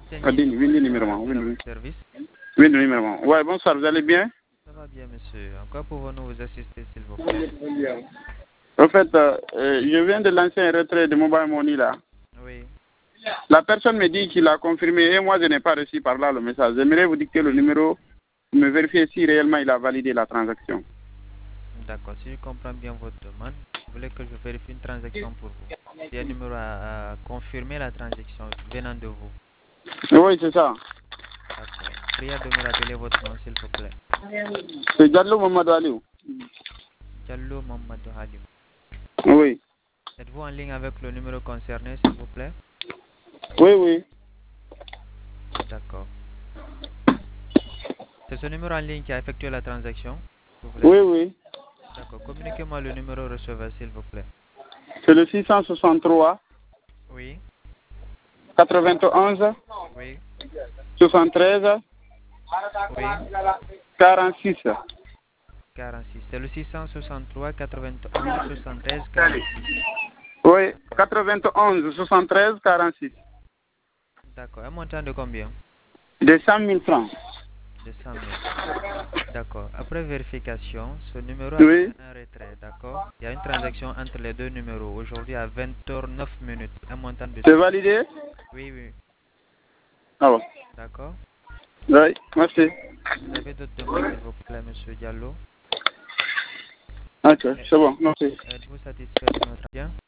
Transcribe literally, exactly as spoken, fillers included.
Adine, oui, le numéro un. Oui, oui. Service. Oui, le numéro un. Ouais, bonsoir, vous allez bien? Ça va bien, monsieur. En quoi pouvons-nous vous assister, s'il vous plaît? En fait, euh, je viens de lancer un retrait de Mobile Money là. Oui. La personne me dit qu'il a confirmé et moi je n'ai pas reçu par là le message. J'aimerais vous dicter le numéro, me vérifier si réellement il a validé la transaction. D'accord, si je comprends bien votre demande, vous voulez que je vérifie une transaction pour vous. Si un numéro a, a confirmé la transaction venant de vous. Oui, c'est ça. D'accord. Prière de me rappeler votre nom, s'il vous plaît. C'est Diallo Mamadou Aliou. Diallo Mamadou Aliou. Oui. Êtes-vous en ligne avec le numéro concerné, s'il vous plaît? Oui, oui. D'accord. C'est ce numéro en ligne qui a effectué la transaction, s'il vous plaît? Oui, oui. D'accord. Communiquez-moi le numéro receveur, s'il vous plaît. C'est le six cent soixante-trois. Oui. quatre-vingt-onze. Oui. soixante-treize. Oui. quarante-six. quarante-six. C'est le six cent soixante-trois, quatre-vingt-onze, soixante-treize, quarante-six. Oui, quatre-vingt-onze, soixante-treize, quarante-six. D'accord. Un montant de combien? De cent mille francs. De cent mille. D'accord. Après vérification, ce numéro a Oui. fait un retrait. D'accord. Il y a une transaction entre les deux numéros. Aujourd'hui à vingt heures neuf minutes. Un montant de... C'est validé? Oui, oui. Ah ouais. D'accord. Oui, merci. Vous avez d'autres demandes, s'il vous plaît, monsieur Diallo? Ok, c'est bon, merci. Êtes-vous satisfait de notre bien?